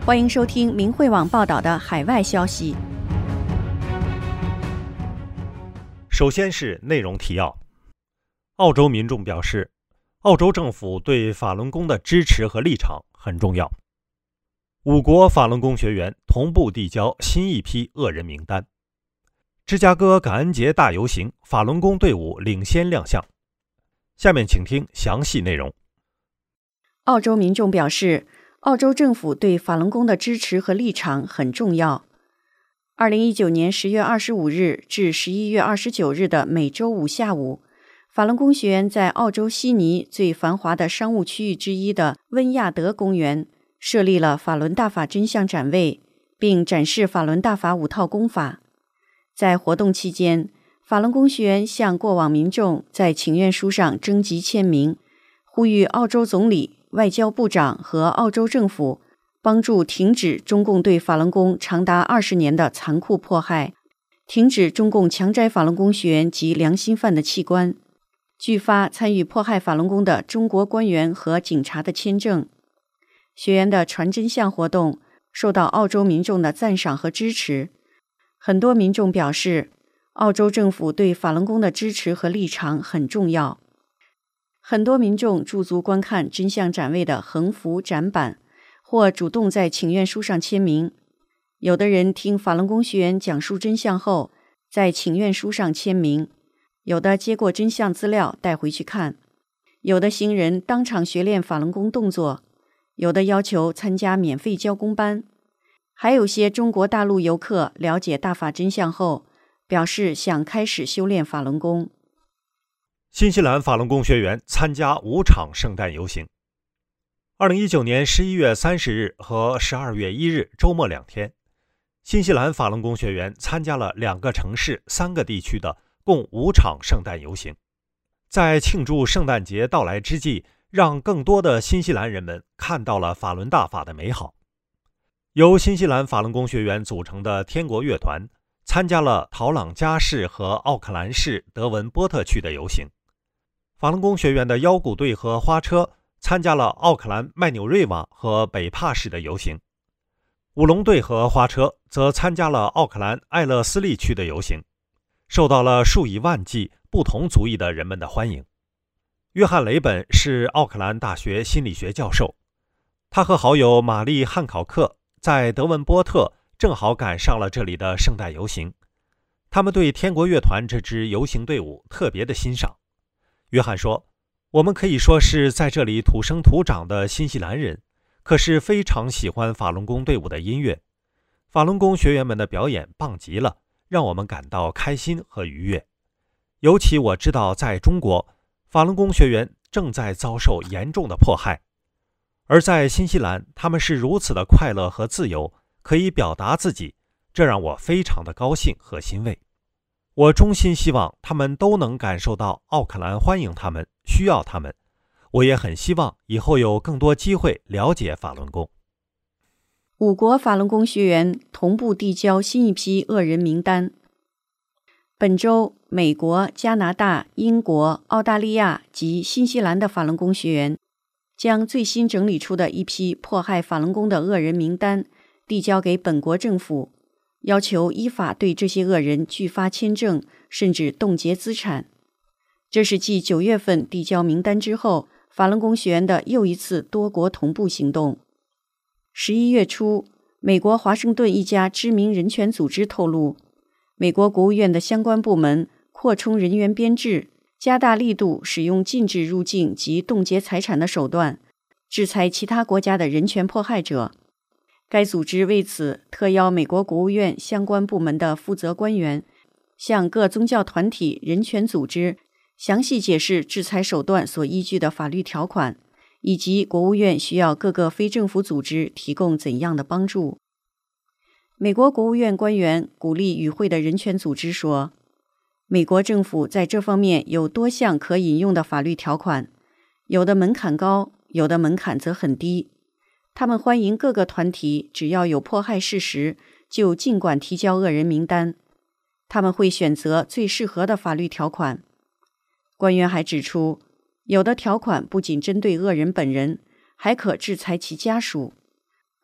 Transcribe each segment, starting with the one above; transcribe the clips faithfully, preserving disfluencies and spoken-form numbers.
欢迎收听明慧网报道的海外消息。 首先是内容提要。澳洲民众表示，澳洲政府对法轮功的支持和立场很重要。五国法轮功学员同步递交新一批恶人名单。芝加哥感恩节大游行，法轮功队伍领先亮相。下面请听详细内容。 澳洲民众表示，澳洲政府对法轮功的支持和立场很重要。二零一九年十月二十五日至十一月二十九日的每周五下午，法轮功学员在澳洲悉尼最繁华的商务区域之一的温亚德公园设立了法轮大法真相展位，并展示法轮大法五套功法。在活动期间，法轮功学员向过往民众在请愿书上征集签名，呼吁澳洲总理、外交部长和澳洲政府帮助停止中共对法轮功长达二十年的残酷迫害，停止中共强摘法轮功学员及良心犯的器官，拒发参与迫害法轮功的中国官员和警察的签证。学员的传真相活动受到澳洲民众的赞赏和支持。很多民众表示，澳洲政府对法轮功的支持和立场很重要。很多民众驻足观看真相展位的横幅展板，或主动在请愿书上签名。有的人听法轮功学员讲述真相后，在请愿书上签名，有的接过真相资料带回去看，有的新人当场学练法轮功动作，有的要求参加免费教功班，还有些中国大陆游客了解大法真相后，表示想开始修炼法轮功。 新西兰法轮功学员参加五场圣诞游行。二零一九年十一月三十日和十二月一日周末两天，新西兰法轮功学员参加了两个城市、三个地区的共五场圣诞游行。在庆祝圣诞节到来之际，让更多的新西兰人们看到了法轮大法的美好。由新西兰法轮功学员组成的天国乐团参加了陶朗加市和奥克兰市德文波特区的游行。法轮功学员的腰鼓队和花车参加了奥克兰麦纽瑞瓦和北帕市的游行。舞龙队和花车则参加了奥克兰艾勒斯利区的游行，受到了数以万计不同族裔的人们的欢迎。约翰·雷本是奥克兰大学心理学教授，他和好友玛丽·汉考克在德文波特正好赶上了这里的圣诞游行，他们对天国乐团这支游行队伍特别的欣赏。约翰说，我们可以说是在这里土生土长的新西兰人，可是非常喜欢法轮功队伍的音乐。法轮功学员们的表演棒极了，让我们感到开心和愉悦。尤其我知道在中国，法轮功学员正在遭受严重的迫害，而在新西兰，他们是如此的快乐和自由，可以表达自己，这让我非常的高兴和欣慰。我衷心希望他们都能感受到奥克兰欢迎他们，需要他们。我也很希望以后有更多机会了解法轮功。 五国法轮功学员同步递交新一批恶人名单。本周，美国、加拿大、英国、澳大利亚及新西兰的法轮功学员将最新整理出的一批迫害法轮功的恶人名单递交给本国政府，要求依法对这些恶人拒发签证，甚至冻结资产。这是继九月份递交名单之后，法轮功学员的又一次多国同步行动。十一月初，美国华盛顿一家知名人权组织透露，美国国务院的相关部门扩充人员编制，加大力度使用禁止入境及冻结财产的手段，制裁其他国家的人权迫害者。该组织为此特邀美国国务院相关部门的负责官员，向各宗教团体、人权组织详细解释制裁手段所依据的法律条款，以及国务院需要各个非政府组织提供怎样的帮助。美国国务院官员鼓励与会的人权组织说，美国政府在这方面有多项可引用的法律条款，有的门槛高，有的门槛则很低。他们欢迎各个团体只要有迫害事实，就尽管提交恶人名单。他们会选择最适合的法律条款。官员还指出，有的条款不仅针对恶人本人，还可制裁其家属。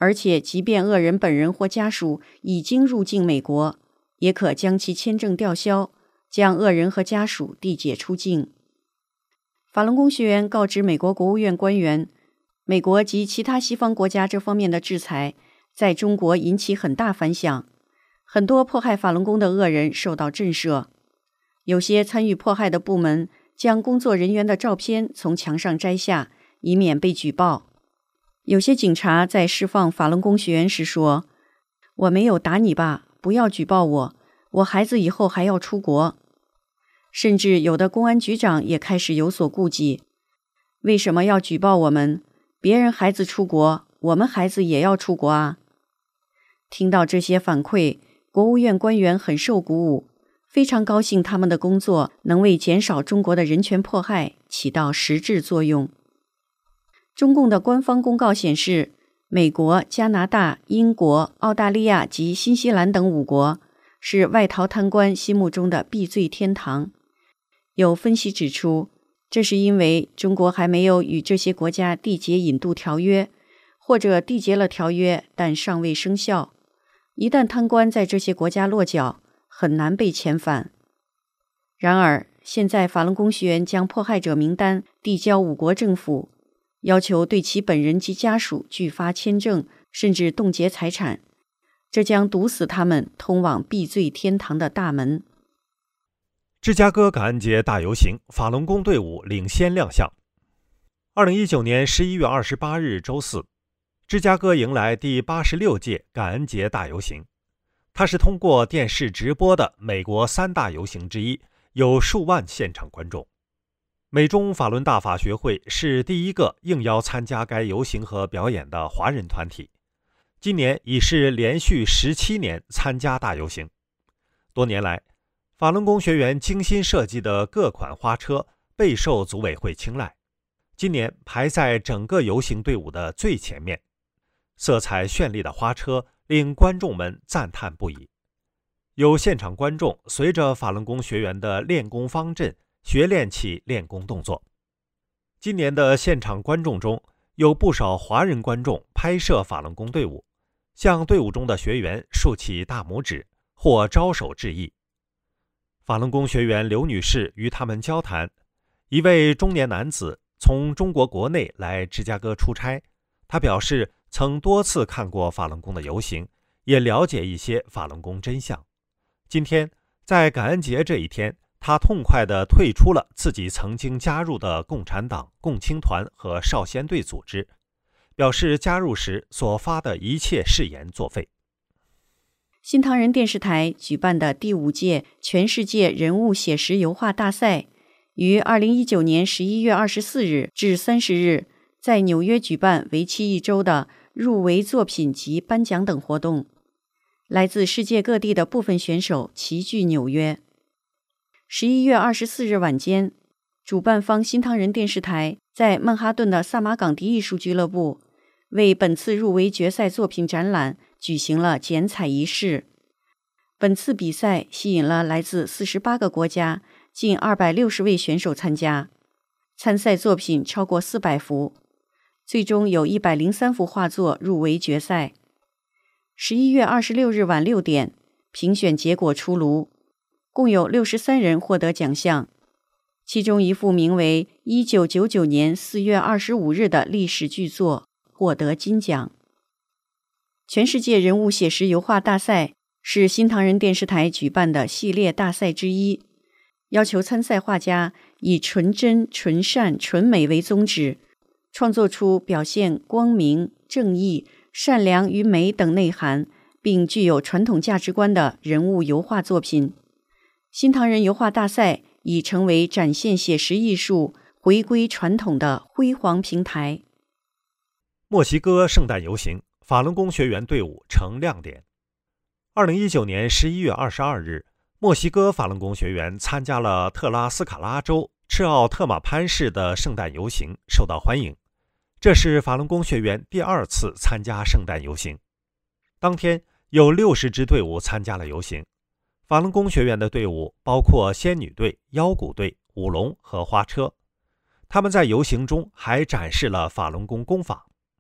而且即便恶人本人或家属已经入境美国，也可将其签证吊销，将恶人和家属递解出境。法轮功学员告知美国国务院官员，美国及其他西方国家这方面的制裁在中国引起很大反响，很多迫害法轮功的恶人受到震慑。有些参与迫害的部门将工作人员的照片从墙上摘下，以免被举报。有些警察在释放法轮功学员时说：“我没有打你吧，不要举报我，我孩子以后还要出国。”甚至有的公安局长也开始有所顾忌，为什么要举报我们？别人孩子出国，我们孩子也要出国啊！听到这些反馈，国务院官员很受鼓舞，非常高兴他们的工作能为减少中国的人权迫害起到实质作用。中共的官方公告显示，美国、加拿大、英国、澳大利亚及新西兰等五国是外逃贪官心目中的避罪天堂。有分析指出，这是因为中国还没有与这些国家缔结引渡条约，或者缔结了条约但尚未生效。一旦贪官在这些国家落脚，很难被遣返。然而，现在法轮功学员将迫害者名单递交五国政府，要求对其本人及家属拒发签证，甚至冻结财产，这将堵死他们通往避罪天堂的大门。 芝加哥感恩节大游行，法轮功队伍领先亮相。二零一九年十一月二十八日周四，芝加哥迎来第八十六届感恩节大游行。它是通过电视直播的美国三大游行之一，有数万现场观众。美中法轮大法学会是第一个应邀参加该游行和表演的华人团体，今年已是连续十七年参加大游行。多年来，法轮功学员精心设计的各款花车备受组委会青睐，今年排在整个游行队伍的最前面。色彩绚丽的花车令观众们赞叹不已。有现场观众随着法轮功学员的练功方阵学练起练功动作。今年的现场观众中有不少华人观众拍摄法轮功队伍，向队伍中的学员竖起大拇指或招手致意。法轮功学员刘女士与他们交谈，一位中年男子从中国国内来芝加哥出差，他表示曾多次看过法轮功的游行，也了解一些法轮功真相。今天在感恩节这一天，他痛快地退出了自己曾经加入的共产党、共青团和少先队组织，表示加入时所发的一切誓言作废。 新唐人电视台举办的第五届全世界人物写实油画大赛，于二零一九年十一月二十四日至三十日在纽约举办为期一周的入围作品及颁奖等活动。来自世界各地的部分选手齐聚纽约。十一月二十四日晚间，主办方新唐人电视台在曼哈顿的萨马港迪艺术俱乐部为本次入围决赛作品展览举行了剪彩仪式。本次比赛吸引了来自四十八个国家近二百六十位选手参加，参赛作品超过四百幅，最终有一百零三幅画作入围决赛。十一月二十六日晚六点，评选结果出炉，共有六十三人获得奖项，其中一幅名为一九九九年四月二十五日的历史巨作获得金奖。全世界人物写实油画大赛是新唐人电视台举办的系列大赛之一，要求参赛画家以纯真、纯善、纯美为宗旨，创作出表现光明、正义、善良与美等内涵，并具有传统价值观的人物油画作品。新唐人油画大赛已成为展现写实艺术回归传统的辉煌平台。 墨西哥圣诞游行，法轮功学员队伍成亮点。二零一九年十一月二十二日，墨西哥法轮功学员参加了特拉斯卡拉州赤奥特马潘市的圣诞游行，受到欢迎。这是法轮功学员第二次参加圣诞游行。当天有六十支队伍参加了游行。法轮功学员的队伍包括仙女队、腰鼓队、舞龙和花车。他们在游行中还展示了法轮功功法。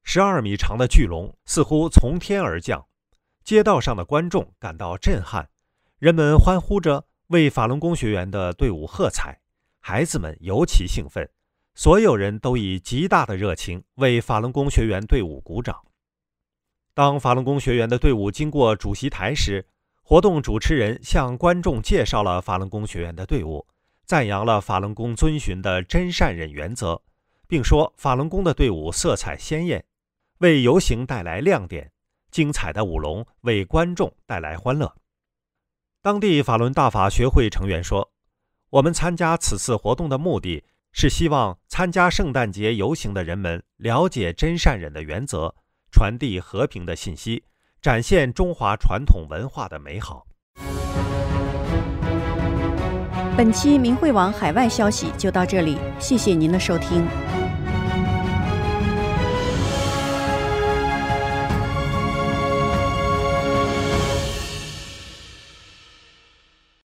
十二米长的巨龙似乎从天而降，街道上的观众感到震撼，人们欢呼着为法轮功学员的队伍喝彩，孩子们尤其兴奋，所有人都以极大的热情为法轮功学员队伍鼓掌。当法轮功学员的队伍经过主席台时，活动主持人向观众介绍了法轮功学员的队伍，赞扬了法轮功遵循的真善忍原则，并说法轮功的队伍色彩鲜艳，为游行带来亮点，精彩的舞龙为观众带来欢乐。当地法轮大法学会成员说，我们参加此次活动的目的是希望参加圣诞节游行的人们了解真善忍的原则，传递和平的信息，展现中华传统文化的美好。 本期明慧网海外消息就到这里，谢谢您的收听。